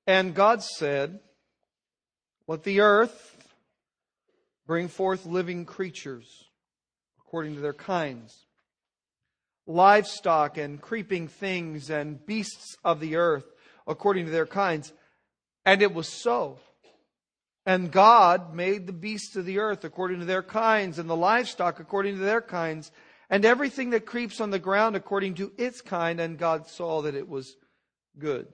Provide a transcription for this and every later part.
And God said, let the earth bring forth living creatures according to their kinds, livestock and creeping things and beasts of the earth according to their kinds. And it was so. And God made the beasts of the earth according to their kinds, and the livestock according to their kinds, and everything that creeps on the ground according to its kind. And God saw that it was good.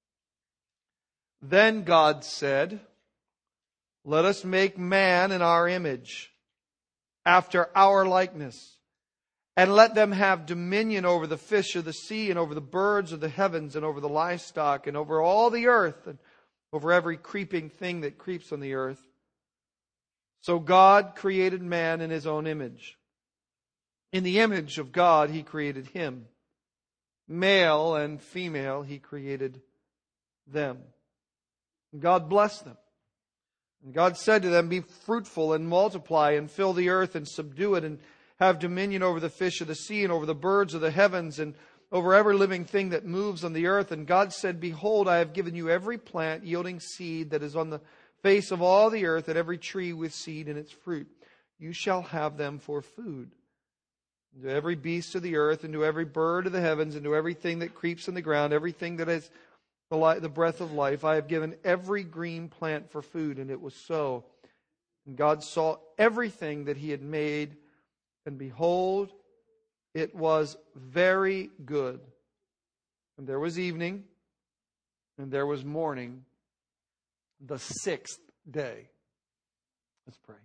Then God said, let us make man in our image, after our likeness, and let them have dominion over the fish of the sea, and over the birds of the heavens, and over the livestock, and over all the earth, and over every creeping thing that creeps on the earth. So God created man in His own image. In the image of God He created him. Male and female He created them. And God blessed them. And God said to them, be fruitful and multiply and fill the earth and subdue it, and have dominion over the fish of the sea and over the birds of the heavens and over every living thing that moves on the earth. And God said, behold, I have given you every plant yielding seed that is on the face of all the earth, and every tree with seed in its fruit. You shall have them for food. And to every beast of the earth, and to every bird of the heavens, and to everything that creeps on the ground, everything that has the breath of life, I have given every green plant for food. And it was so. And God saw everything that He had made, and behold, it was very good. And there was evening, and there was morning, the sixth day. Let's pray.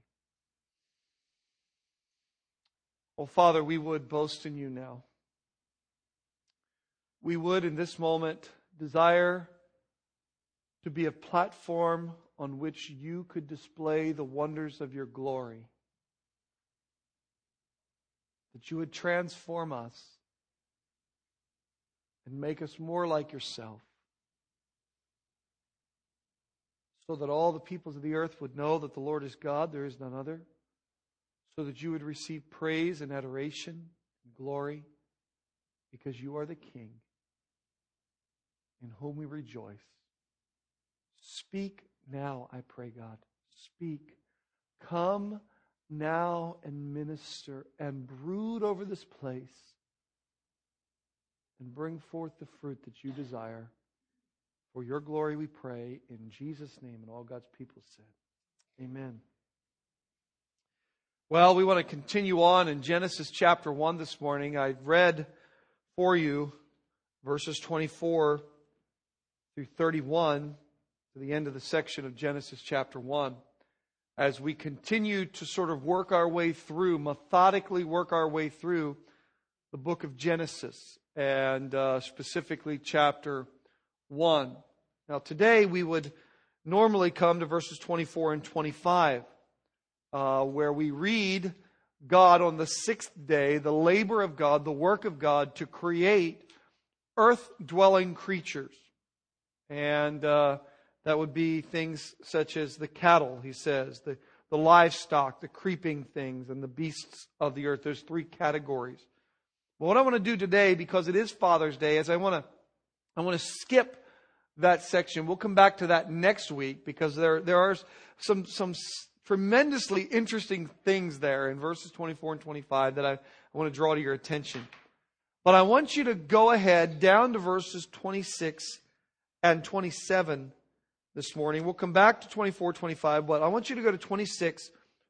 Oh, Father, we would boast in You now. We would, in this moment, desire to be a platform on which You could display the wonders of Your glory. That You would transform us and make us more like Yourself, so that all the peoples of the earth would know that the Lord is God, there is none other, so that You would receive praise and adoration and glory, because You are the King in whom we rejoice. Speak now, I pray, God. Speak. Come now and minister and brood over this place and bring forth the fruit that You desire. For Your glory we pray in Jesus' name, and all God's people said, amen. Well, we want to continue on in Genesis chapter 1 this morning. I've read for you verses 24 through 31 to the end of the section of Genesis chapter 1. As we continue to sort of work our way through, methodically work our way through the book of Genesis, and specifically chapter 1. Now today we would normally come to verses 24 and 25, where we read God on the sixth day, the labor of God, the work of God to create earth-dwelling creatures. And that would be things such as the cattle, he says, the livestock, the creeping things, and the beasts of the earth. There's three categories. But what I want to do today, because it is Father's Day, is I want to skip that section. We'll come back to that next week, because there are some tremendously interesting things there in verses 24 and 25 that I want to draw to your attention. But I want you to go ahead down to verses 26 and 27 this morning. We'll come back to 24, 25, but I want you to go to 26,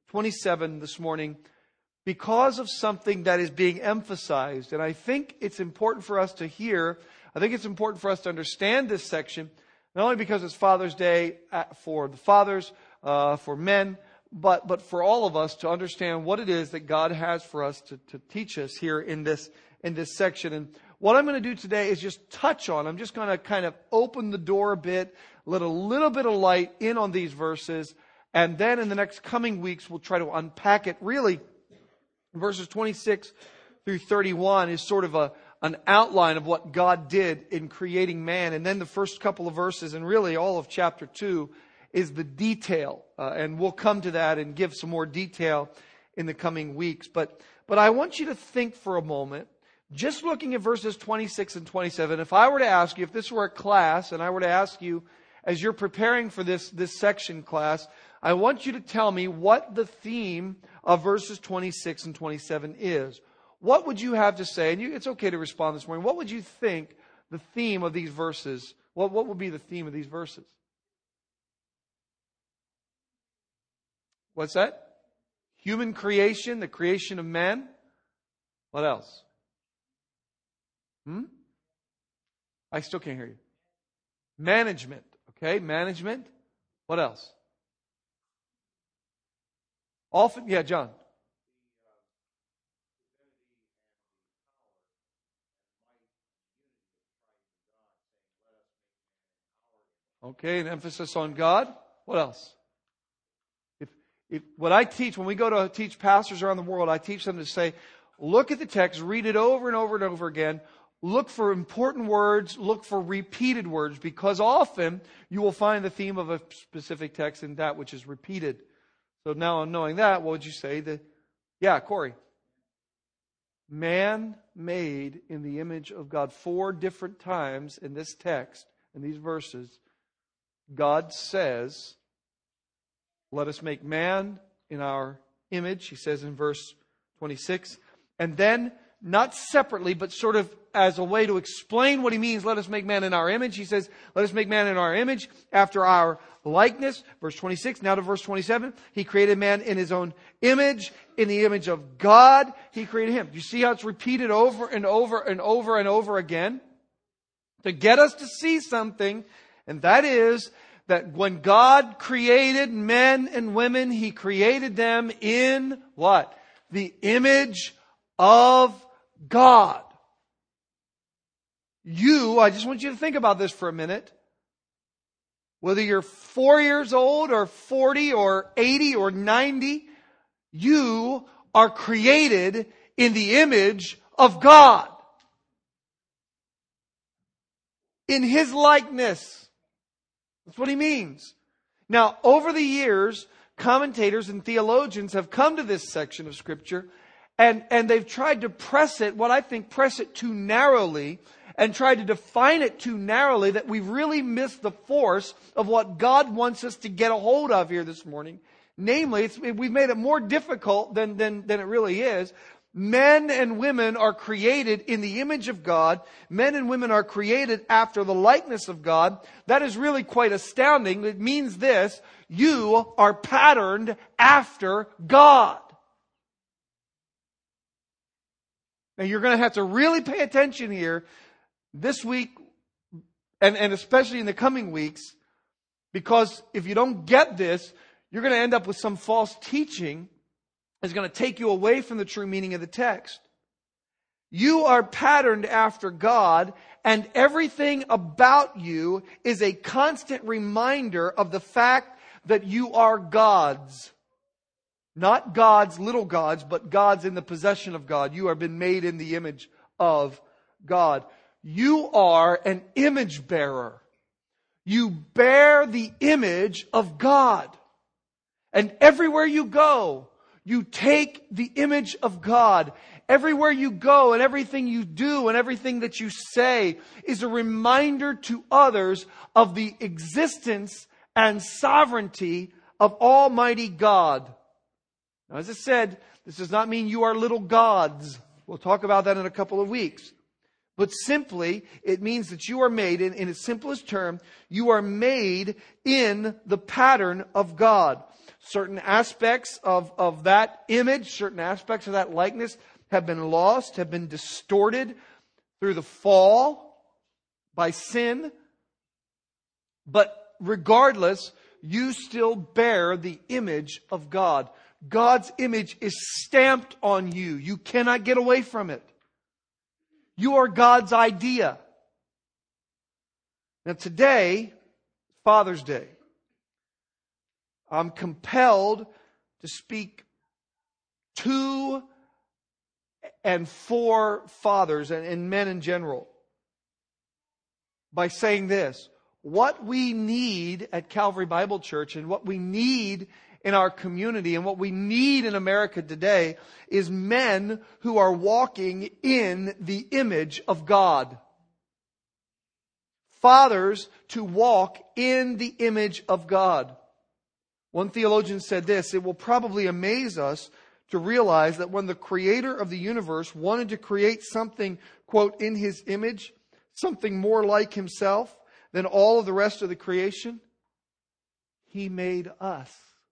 27 this morning because of something that is being emphasized. And I think it's important for us to hear. I think it's important for us to understand this section, not only because it's Father's Day for the fathers, for men, but for all of us to understand what it is that God has for us to teach us here in this section. And what I'm going to do today is just touch on, I'm just going to kind of open the door a bit, let a little bit of light in on these verses, and then in the next coming weeks we'll try to unpack it. Really, verses 26 through 31 is sort of an outline of what God did in creating man. And then the first couple of verses, and really all of chapter 2, is the detail. And we'll come to that and give some more detail in the coming weeks. But I want you to think for a moment, just looking at verses 26 and 27, if I were to ask you, if this were a class, and I were to ask you as you're preparing for this section, class, I want you to tell me what the theme of verses 26 and 27 is. What would you have to say? And it's okay to respond this morning. What would you think the theme of these verses, what would be the theme of these verses? What's that? Human creation, the creation of man. What else? I still can't hear you. Management. Okay, management. What else? Often, yeah, John. Okay, an emphasis on God. What else? What I teach, when we go to teach pastors around the world, I teach them to say, look at the text, read it over and over and over again. Look for important words, look for repeated words, because often you will find the theme of a specific text in that which is repeated. So now on knowing that, what would you say? Yeah, Corey. Man made in the image of God. 4 different times in this text, in these verses, God says, let us make man in our image, he says in verse 26. And then, not separately, but sort of as a way to explain what he means, let us make man in our image. He says, let us make man in our image after our likeness. Verse 26, now to verse 27. He created man in his own image. In the image of God, he created him. Do you see how it's repeated over and over and over and over again? To get us to see something, and that is that when God created men and women, He created them in what? The image of God. I just want you to think about this for a minute. Whether you're 4 years old or 40 or 80 or 90, you are created in the image of God. In His likeness. That's what He means. Now, over the years, commentators and theologians have come to this section of Scripture and they've tried to press it too narrowly and tried to define it too narrowly that we've really missed the force of what God wants us to get a hold of here this morning. Namely, we've made it more difficult than it really is. Men and women are created in the image of God. Men and women are created after the likeness of God. That is really quite astounding. It means this: you are patterned after God. Now you're going to have to really pay attention here this week and especially in the coming weeks, because if you don't get this, you're going to end up with some false teaching is going to take you away from the true meaning of the text. You are patterned after God, and everything about you is a constant reminder of the fact that you are God's. Not God's little gods, but God's in the possession of God. You have been made in the image of God. You are an image bearer. You bear the image of God. And everywhere you go, you take the image of God. Everywhere you go and everything you do and everything that you say is a reminder to others of the existence and sovereignty of Almighty God. Now, as I said, this does not mean you are little gods. We'll talk about that in a couple of weeks. But simply, it means that you are made, in its simplest term, you are made in the pattern of God. Certain aspects of that image, certain aspects of that likeness have been lost, have been distorted through the fall by sin. But regardless, you still bear the image of God. God's image is stamped on you. You cannot get away from it. You are God's idea. Now today, Father's Day. I'm compelled to speak to and for fathers and men in general by saying this: what we need at Calvary Bible Church and what we need in our community and what we need in America today is men who are walking in the image of God. fathers to walk in the image of God. One theologian said this: it will probably amaze us to realize that when the Creator of the universe wanted to create something, quote, in His image, something more like Himself than all of the rest of the creation, He made us.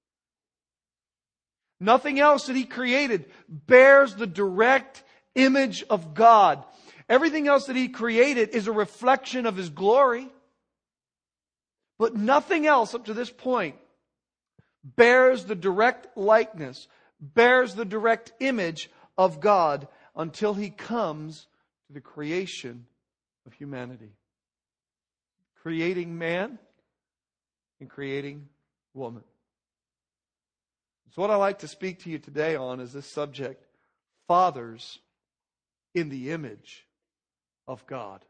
Nothing else that He created bears the direct image of God. Everything else that He created is a reflection of His glory. But nothing else up to this point bears the direct likeness, bears the direct image of God until He comes to the creation of humanity. Creating man and creating woman. So what I'd like to speak to you today on is this subject: fathers in the image of God.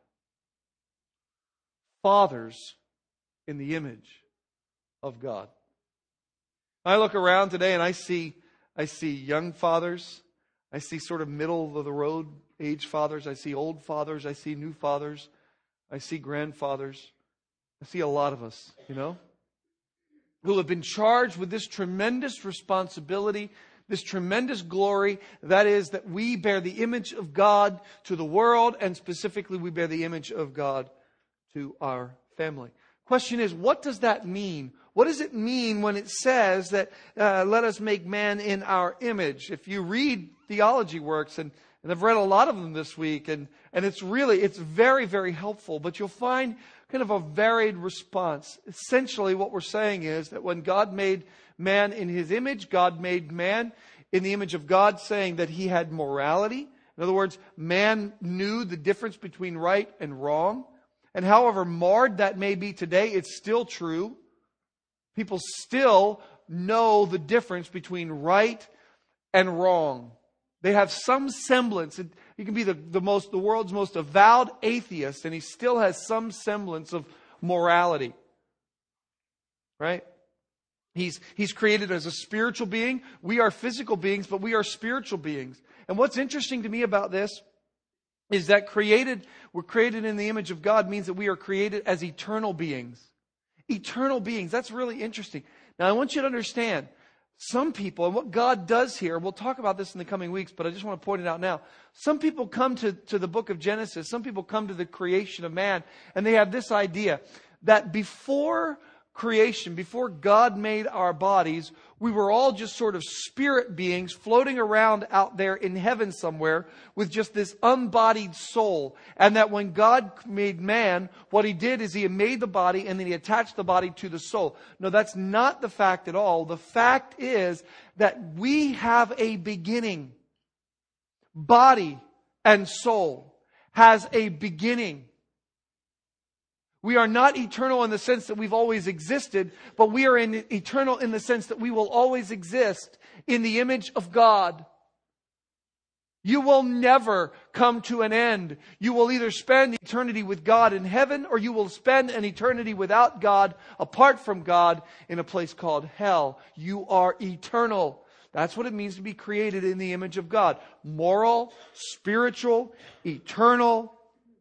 Fathers in the image of God. I look around today and I see young fathers. I see sort of middle of the road age fathers. I see old fathers. I see new fathers. I see grandfathers. I see a lot of us, who have been charged with this tremendous responsibility, this tremendous glory, that is, that we bear the image of God to the world, and specifically we bear the image of God to our family. Question is, what does that mean? What does it mean when it says that let us make man in our image? If you read theology works, and I've read a lot of them this week, and it's very, very helpful, but you'll find kind of a varied response. Essentially what we're saying is that when God made man in His image, God made man in the image of God, saying that he had morality. In other words, man knew the difference between right and wrong. And however marred that may be today, it's still true. People still know the difference between right and wrong. They have some semblance. He can be the world's most avowed atheist, and he still has some semblance of morality. Right? He's created as a spiritual being. We are physical beings, but we are spiritual beings. And what's interesting to me about this is that we're created in the image of God means that we are created as eternal beings. Eternal beings. That's really interesting. Now, I want you to understand, some people, and what God does here, we'll talk about this in the coming weeks, but I just want to point it out now. Some people come to the book of Genesis, some people come to the creation of man, and they have this idea that before creation, before God made our bodies, we were all just sort of spirit beings floating around out there in heaven somewhere with just this unbodied soul. And that when God made man, what He did is He made the body and then He attached the body to the soul. No, that's not the fact at all. The fact is that we have a beginning. Body and soul has a beginning. We are not eternal in the sense that we've always existed, but we are eternal in the sense that we will always exist in the image of God. You will never come to an end. You will either spend eternity with God in heaven, or you will spend an eternity without God, apart from God, in a place called hell. You are eternal. That's what it means to be created in the image of God. Moral, spiritual, eternal.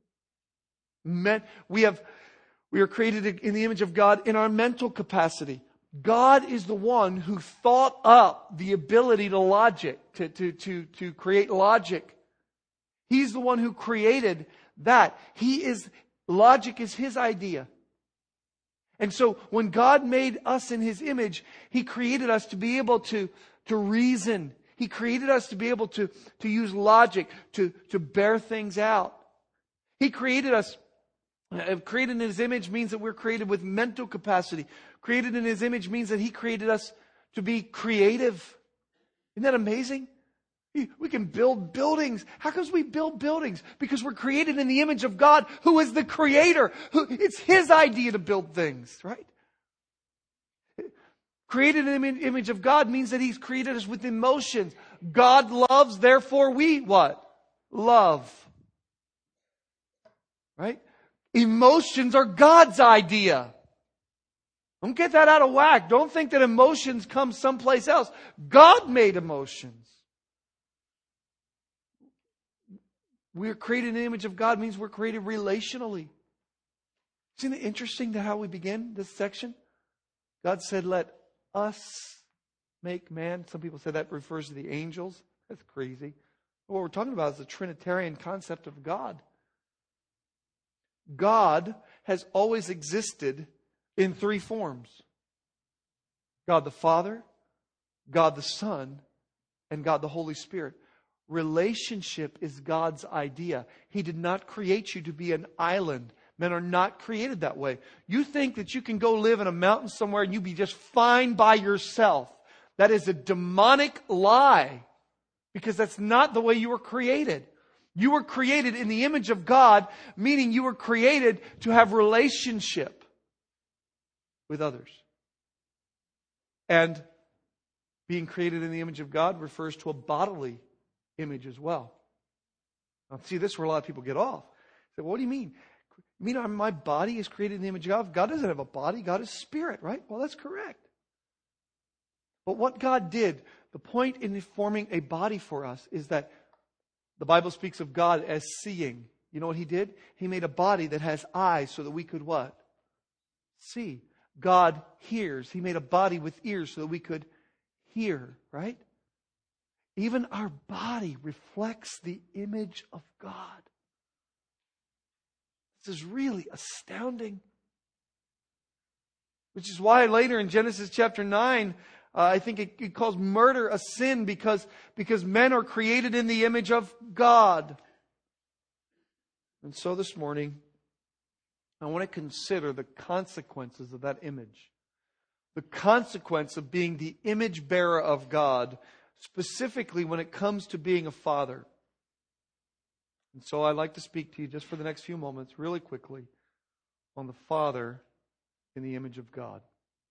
We are created in the image of God in our mental capacity. God is the one who thought up the ability to create logic. He's the one who created that. Logic is His idea. And so when God made us in His image, He created us to be able to reason. He created us to be able to use logic, to bear things out. He created us. Created in His image means that we're created with mental capacity. Created in His image means that He created us to be creative. Isn't that amazing? We can build buildings. How come we build buildings? Because we're created in the image of God, who is the Creator. It's His idea to build things, right? Created in the image of God means that He's created us with emotions. God loves, therefore we what? Love. Right? Emotions are God's idea. Don't get that out of whack. Don't think that emotions come someplace else. God made emotions. We're created in the image of God means we're created relationally. Isn't it interesting to how we begin this section? God said, let us make man. Some people say that refers to the angels. That's crazy. What we're talking about is the Trinitarian concept of God. God has always existed in three forms. God the Father, God the Son, and God the Holy Spirit. Relationship is God's idea. He did not create you to be an island. Men are not created that way. You think that you can go live in a mountain somewhere and you be just fine by yourself. That is a demonic lie, because that's not the way you were created. You were created in the image of God, meaning you were created to have relationship with others. And being created in the image of God refers to a bodily image as well. Now, see, this is where a lot of people get off. Say, what do you mean? You mean my body is created in the image of God? God doesn't have a body. God is spirit, right? Well, that's correct. But what God did, the point in forming a body for us is that the Bible speaks of God as seeing. You know what He did? He made a body that has eyes so that we could what? See. God hears. He made a body with ears so that we could hear, right? Even our body reflects the image of God. This is really astounding. Which is why later in Genesis chapter 9, I think it calls murder a sin because men are created in the image of God. And so this morning, I want to consider the consequences of that image. The consequence of being the image bearer of God, specifically when it comes to being a father. And so I'd like to speak to you just for the next few moments, really quickly, on the Father in the image of God.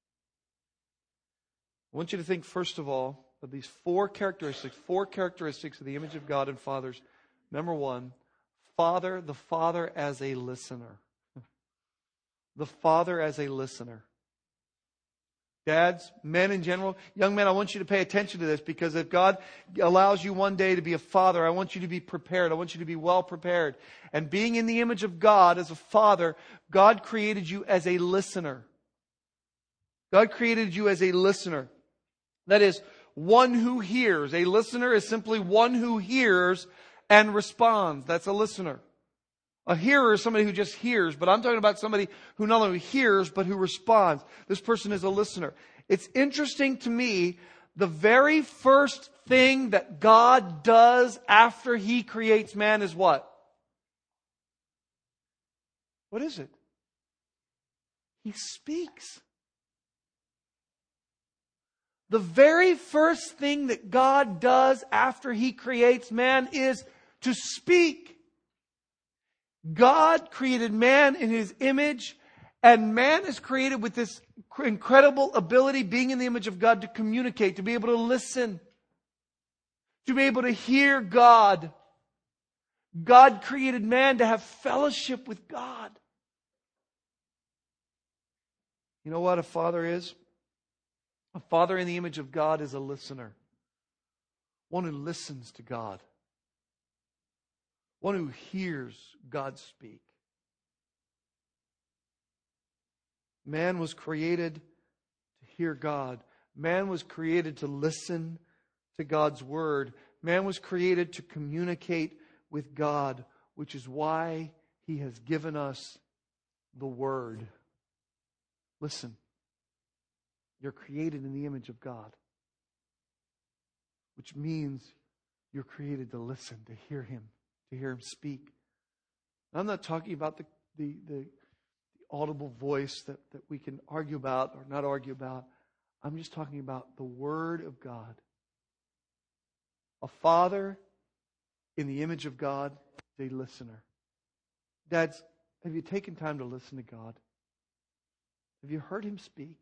I want you to think, first of all, of these four characteristics of the image of God in fathers. Number one, the Father as a listener. The Father as a listener. Dads, men in general, young men, I want you to pay attention to this, because if God allows you one day to be a father, I want you to be prepared. I want you to be well prepared. And being in the image of God as a father, God created you as a listener. God created you as a listener. That is, one who hears. A listener is simply one who hears and responds. That's a listener. A hearer is somebody who just hears, but I'm talking about somebody who not only hears, but who responds. This person is a listener. It's interesting to me, the very first thing that God does after He creates man is what? What is it? He speaks. The very first thing that God does after He creates man is to speak. God created man in His image, and man is created with this incredible ability, being in the image of God, to communicate, to be able to listen, to be able to hear God. God created man to have fellowship with God. You know what a father is? A father in the image of God is a listener. One who listens to God. One who hears God speak. Man was created to hear God. Man was created to listen to God's word. Man was created to communicate with God, which is why He has given us the Word. Listen, you're created in the image of God, which means you're created to listen, to hear Him speak. I'm not talking about the audible voice that we can argue about or not argue about. I'm just talking about the Word of God. A father in the image of God is a listener. Dads, have you taken time to listen to God? Have you heard Him speak?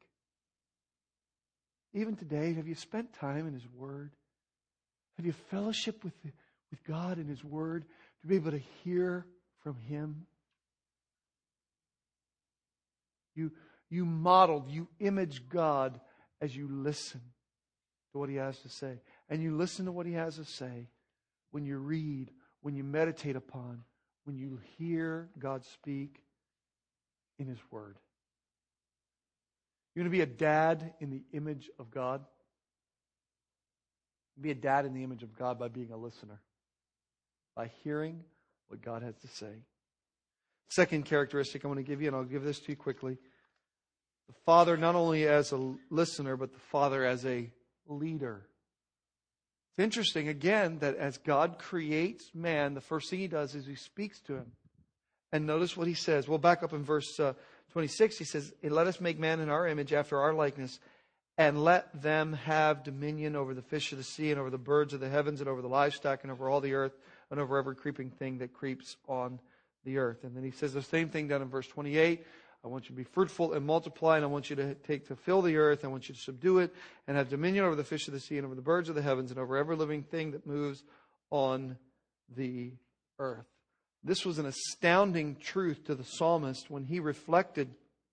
Even today, have you spent time in His Word? Have you fellowship with God and His Word to be able to hear from Him? You modeled, you image God as you listen to what He has to say. And you listen to what He has to say when you read, when you meditate upon, when you hear God speak. in His Word. You want to be a dad in the image of God? Be a dad in the image of God by being a listener, by hearing what God has to say. Second characteristic I want to give you, and I'll give this to you quickly. The Father not only as a listener, but the Father as a leader. It's interesting, again, that as God creates man, the first thing He does is He speaks to him. And notice what He says. We'll back up in verse 26. He says, "Let us make man in our image, after our likeness, and let them have dominion over the fish of the sea, and over the birds of the heavens, and over the livestock, and over all the earth, and over every creeping thing that creeps on the earth." And then He says the same thing down in verse 28. "I want you to be fruitful and multiply, and I want you to fill the earth. I want you to subdue it, and have dominion over the fish of the sea, and over the birds of the heavens, and over every living thing that moves on the earth." This was an astounding truth to the psalmist when he reflected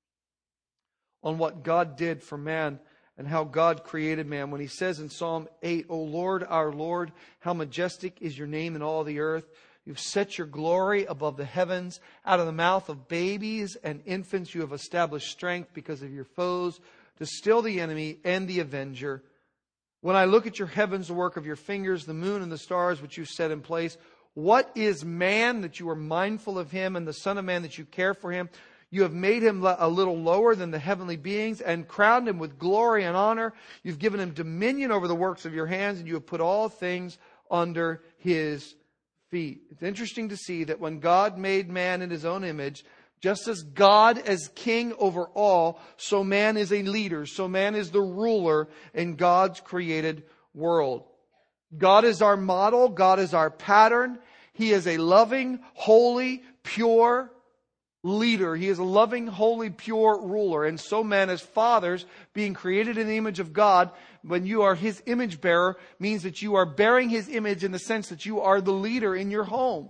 on what God did for man and how God created man. When he says in Psalm 8, "O Lord, our Lord, how majestic is your name in all the earth. You've set your glory above the heavens. Out of the mouth of babies and infants you have established strength because of your foes, to still the enemy and the avenger. When I look at your heavens, the work of your fingers, the moon and the stars which you've set in place, what is man that you are mindful of him, and the Son of Man that you care for him? You have made him a little lower than the heavenly beings and crowned him with glory and honor. You've given him dominion over the works of your hands, and you have put all things under his feet." It's interesting to see that when God made man in His own image, just as God as king over all, so man is a leader, so man is the ruler in God's created world. God is our model. God is our pattern. He is a loving, holy, pure leader. He is a loving, holy, pure ruler. And so man, as fathers, being created in the image of God, when you are His image bearer, means that you are bearing His image in the sense that you are the leader in your home.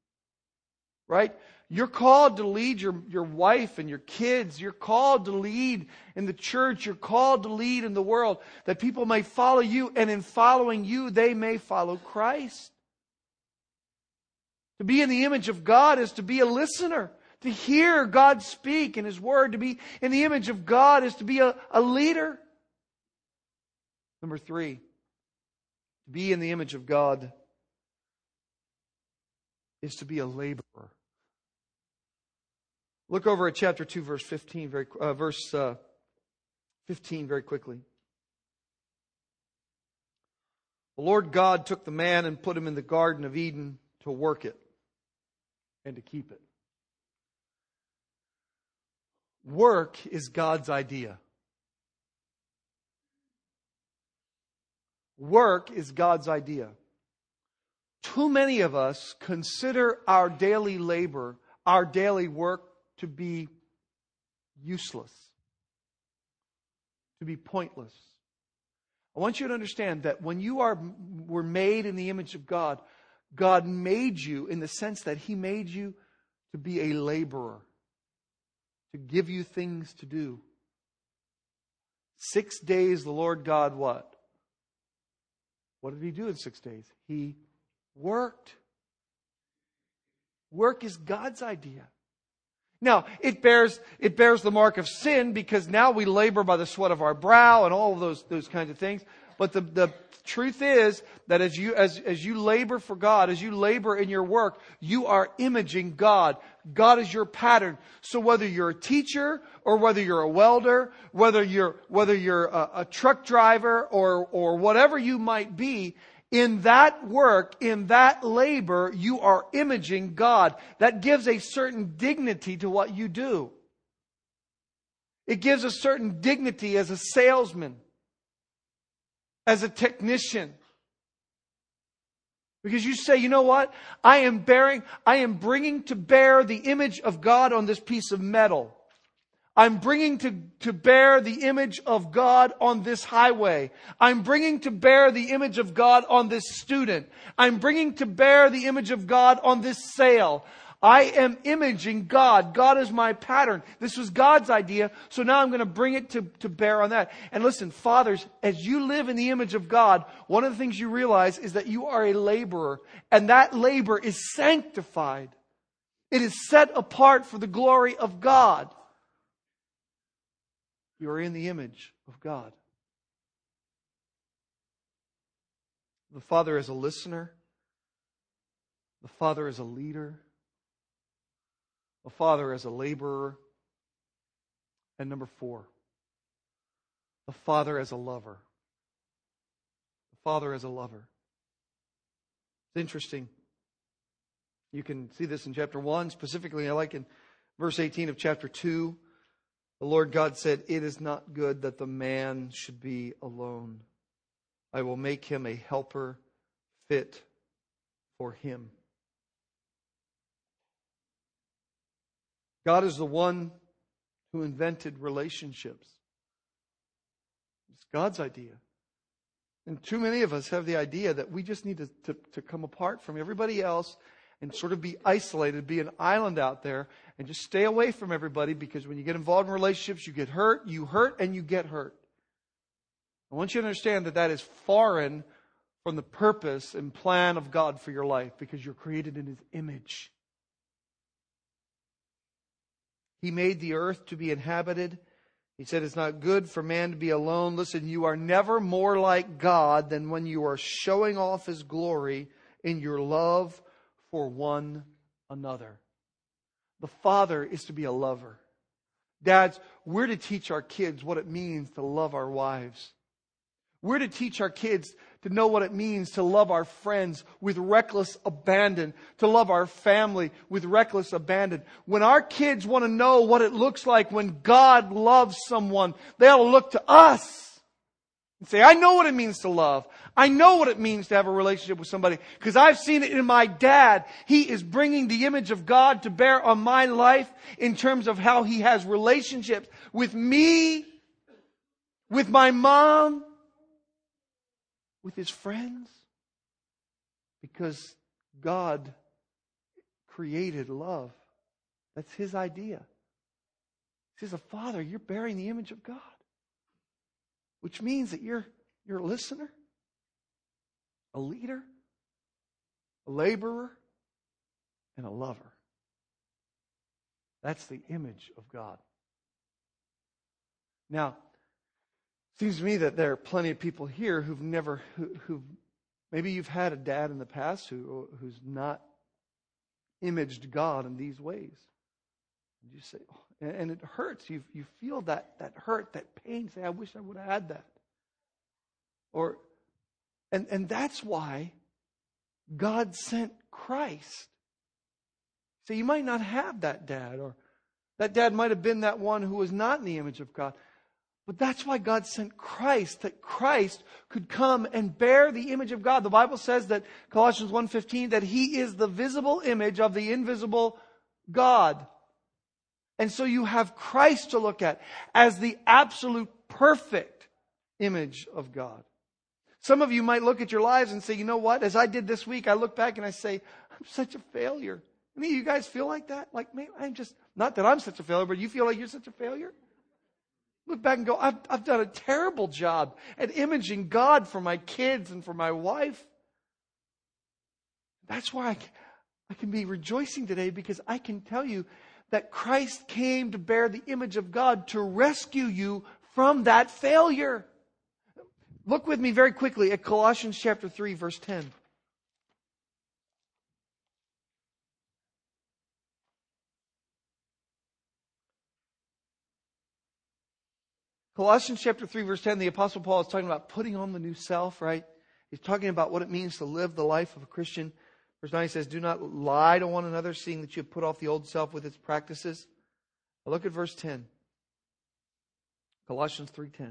Right? You're called to lead your wife and your kids. You're called to lead in the church. You're called to lead in the world, that people may follow you, and in following you, they may follow Christ. To be in the image of God is to be a listener, to hear God speak in His Word. To be in the image of God is to be a leader. Number 3, to be in the image of God is to be a laborer. Look over at chapter 2, verse 15 very quickly. "The Lord God took the man and put him in the Garden of Eden to work it and to keep it." Work is God's idea. Work is God's idea. Too many of us consider our daily labor, our daily work, to be useless, to be pointless. I want you to understand that when you were made in the image of God, God made you in the sense that He made you to be a laborer, to give you things to do. 6 days the Lord God what? What did He do in 6 days? He worked. Work is God's idea. Now, it bears the mark of sin, because now we labor by the sweat of our brow and all of those kinds of things. But the truth is that as you labor for God, as you labor in your work, you are imaging God. God is your pattern. So whether you're a teacher, or whether you're a welder, whether you're a truck driver, or whatever you might be, in that work, in that labor, you are imaging God. That gives a certain dignity to what you do. It gives a certain dignity as a salesman, as a technician. Because you say, you know what? I am bringing to bear the image of God on this piece of metal. I'm bringing to bear the image of God on this highway. I'm bringing to bear the image of God on this student. I'm bringing to bear the image of God on this sale. I am imaging God. God is my pattern. This was God's idea, so now I'm going to bring it to bear on that. And listen, fathers, as you live in the image of God, one of the things you realize is that you are a laborer, and that labor is sanctified. It is set apart for the glory of God. You are in the image of God. The Father is a listener. The Father is a leader. The Father is a laborer. And number 4, the Father as a lover. The Father as a lover. It's interesting. You can see this in chapter 1. Specifically, I like in verse 18 of chapter 2. The Lord God said, "It is not good that the man should be alone. I will make him a helper fit for him." God is the one who invented relationships. It's God's idea. And too many of us have the idea that we just need to come apart from everybody else and sort of be isolated, be an island out there, and just stay away from everybody, because when you get involved in relationships, you get hurt, and you get hurt. I want you to understand that that is foreign from the purpose and plan of God for your life, because you're created in His image. He made the earth to be inhabited. He said it's not good for man to be alone. Listen, you are never more like God than when you are showing off His glory in your love for one another. The Father is to be a lover. Dads, we're to teach our kids what it means to love our wives. We're to teach our kids to know what it means to love our friends with reckless abandon, to love our family with reckless abandon. When our kids want to know what it looks like when God loves someone, they ought to look to us and say, I know what it means to love. I know what it means to have a relationship with somebody, because I've seen it in my dad. He is bringing the image of God to bear on my life in terms of how he has relationships with me, with my mom, with his friends, because God created love. That's His idea. He says, a father, you're bearing the image of God, which means that you're a listener, a leader, a laborer, and a lover. That's the image of God. Now, it seems to me that there are plenty of people here who've maybe you've had a dad in the past who's not imaged God in these ways. And you say, oh, and it hurts. You feel that hurt, that pain. Say, I wish I would have had that. And that's why God sent Christ. So you might not have that dad, or that dad might have been that one who was not in the image of God. But that's why God sent Christ, that Christ could come and bear the image of God. The Bible says that, Colossians 1:15, that He is the visible image of the invisible God. And so you have Christ to look at as the absolute perfect image of God. Some of you might look at your lives and say, you know what? As I did this week, I look back and I say, I'm such a failure. Any of you guys feel like that? Like, man, not that I'm such a failure, but you feel like you're such a failure? Look back and go, I've done a terrible job at imaging God for my kids and for my wife. That's why I can be rejoicing today, because I can tell you that Christ came to bear the image of God to rescue you from that failure. Look with me very quickly at Colossians chapter 3, verse 10. Colossians chapter 3, verse 10, the Apostle Paul is talking about putting on the new self, right? He's talking about what it means to live the life of a Christian. Verse 9 says, do not lie to one another, seeing that you have put off the old self with its practices. Now look at verse 10. Colossians 3:10.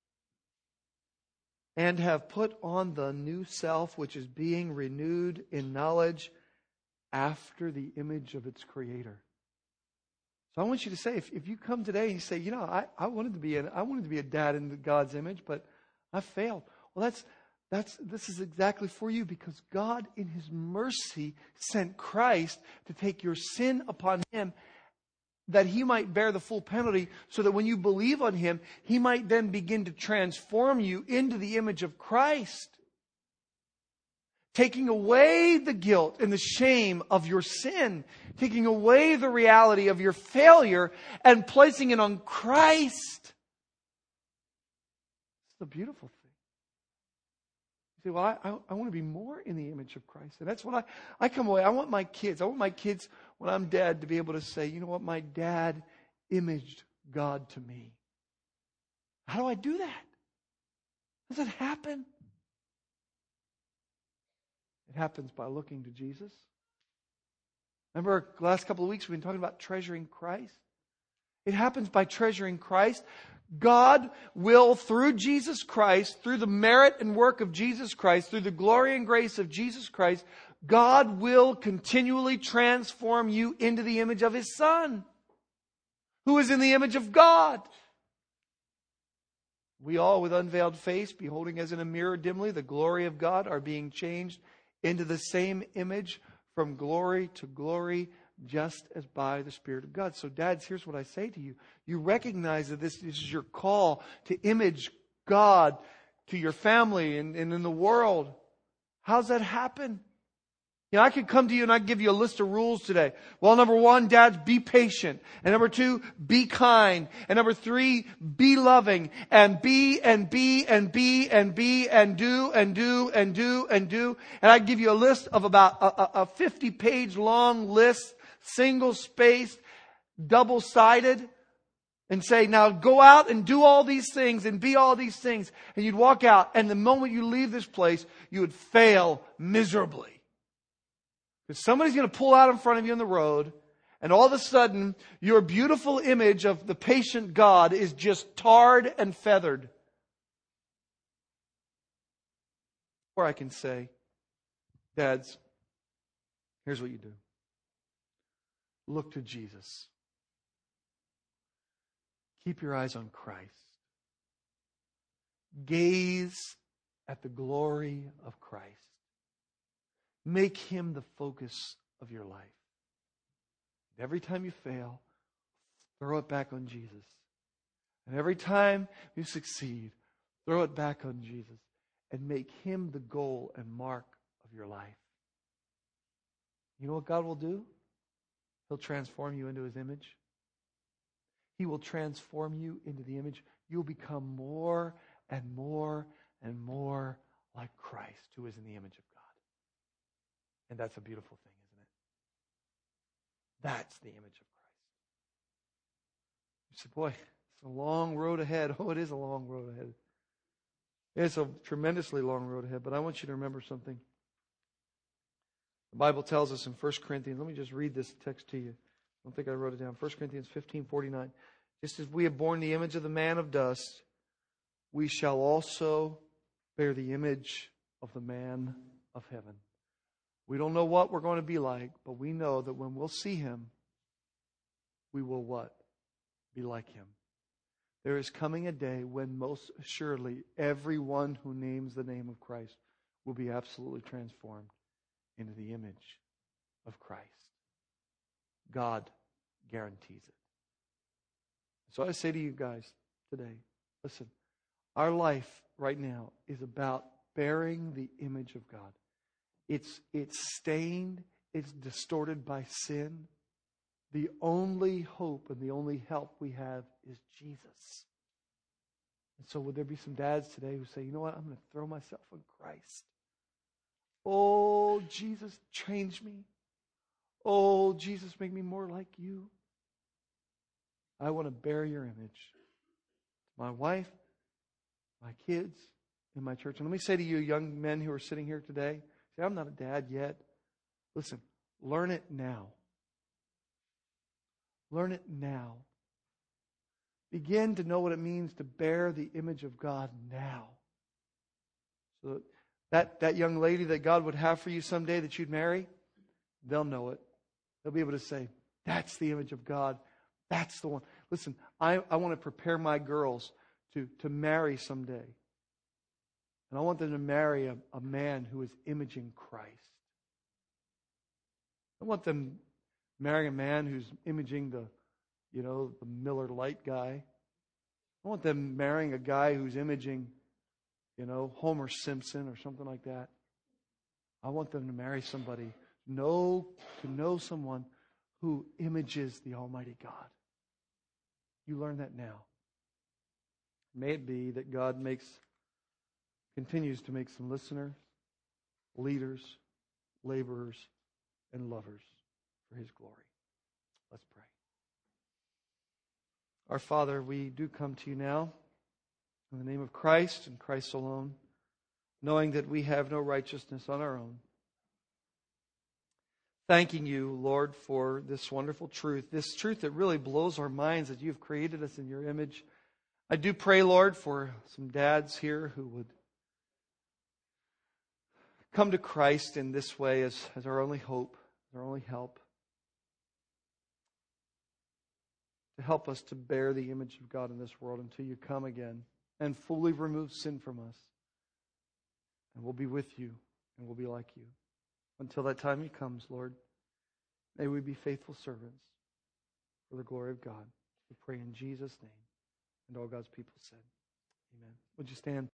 And have put on the new self, which is being renewed in knowledge after the image of its Creator. So I want you to say, if you come today and you say, you know, I wanted to be a dad in God's image, but I failed. Well, this is exactly for you, because God in His mercy sent Christ to take your sin upon Him, that He might bear the full penalty, so that when you believe on Him, He might then begin to transform you into the image of Christ, taking away the guilt and the shame of your sin, taking away the reality of your failure and placing it on Christ. the beautiful thing. You say, well, I want to be more in the image of Christ. And that's what I come away. I want my kids, when I'm dead, to be able to say, you know what, my dad imaged God to me. How do I do that? Does it happen? It happens by looking to Jesus. Remember, the last couple of weeks we've been talking about treasuring Christ. It happens by treasuring Christ. God will, through Jesus Christ, through the merit and work of Jesus Christ, through the glory and grace of Jesus Christ, God will continually transform you into the image of His Son, who is in the image of God. We all, with unveiled face, beholding as in a mirror dimly the glory of God, are being changed into the same image from glory to glory, just as by the Spirit of God. So, dads, here's what I say to you. You recognize that this is your call to image God to your family and in the world. How's that happen? You know, I could come to you and I'd give you a list of rules today. Well, number 1, dads, be patient. And number 2, be kind. And number 3, be loving. And be and be and be and be and do and do and do and do. And I'd give you a list of about a 50-page long list, single-spaced, double-sided, and say, now go out and do all these things and be all these things. And you'd walk out, and the moment you leave this place, you would fail miserably. Because somebody's going to pull out in front of you on the road, and all of a sudden, your beautiful image of the patient God is just tarred and feathered. Or I can say, dads, here's what you do. Look to Jesus. Keep your eyes on Christ. Gaze at the glory of Christ. Make Him the focus of your life. Every time you fail, throw it back on Jesus. And every time you succeed, throw it back on Jesus. And make Him the goal and mark of your life. You know what God will do? He'll transform you into His image. He will transform you into the image. You'll become more and more and more like Christ, who is in the image of God. And that's a beautiful thing, isn't it? That's the image of Christ. You say, boy, it's a long road ahead. Oh, it is a long road ahead. It's a tremendously long road ahead, but I want you to remember something. The Bible tells us in 1 Corinthians, let me just read this text to you. I don't think I wrote it down. 1 Corinthians 15:49. Just as we have borne the image of the man of dust, we shall also bear the image of the man of heaven. We don't know what we're going to be like, but we know that when we'll see Him, we will what? Be like Him. There is coming a day when most assuredly everyone who names the name of Christ will be absolutely transformed into the image of Christ. God guarantees it. So I say to you guys today, listen, our life right now is about bearing the image of God. It's stained, it's distorted by sin. The only hope and the only help we have is Jesus. And so would there be some dads today who say, you know what, I'm going to throw myself on Christ. Oh, Jesus, change me. Oh, Jesus, make me more like you. I want to bear your image. My wife, my kids, and my church. And let me say to you, young men who are sitting here today, say, I'm not a dad yet. Listen, learn it now. Learn it now. Begin to know what it means to bear the image of God now. So that young lady that God would have for you someday that you'd marry, they'll know it. They'll be able to say, that's the image of God. That's the one. Listen, I want to prepare my girls to marry someday. And I want them to marry a man who is imaging Christ. I want them marrying a man who's imaging the Miller Lite guy. I want them marrying a guy who's imaging, Homer Simpson or something like that. I want them to marry somebody, to know someone who images the Almighty God. You learn that now. May it be that God makes continues to make some listeners, leaders, laborers, and lovers for His glory. Let's pray. Our Father, we do come to You now in the name of Christ and Christ alone, knowing that we have no righteousness on our own. Thanking You, Lord, for this wonderful truth, this truth that really blows our minds, that You've created us in Your image. I do pray, Lord, for some dads here who would come to Christ in this way as our only hope, our only help, to help us to bear the image of God in this world until You come again and fully remove sin from us. And we'll be with You, and we'll be like You. Until that time He comes, Lord, may we be faithful servants for the glory of God. We pray in Jesus' name. And all God's people said, amen. Would you stand?